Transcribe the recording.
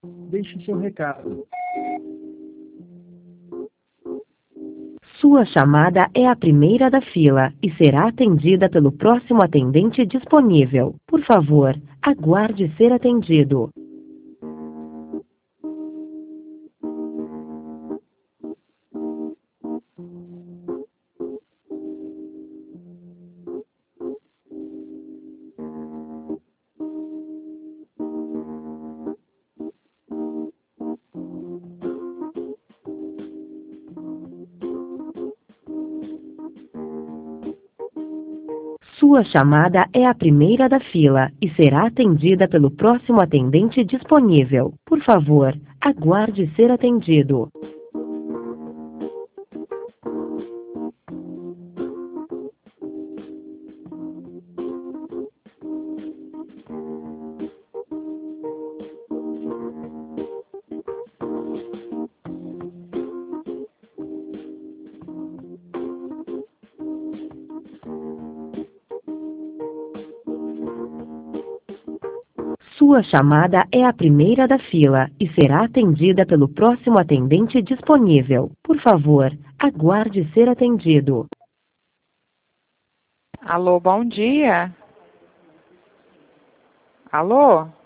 Deixe seu recado. Sua chamada é a primeira da fila e será atendida pelo próximo atendente disponível. Por favor, aguarde ser atendido. Sua chamada é a primeira da fila e será atendida pelo próximo atendente disponível. Por favor, aguarde ser atendido. Sua chamada é a primeira da fila e será atendida pelo próximo atendente disponível. Por favor, aguarde ser atendido. Alô, bom dia. Alô?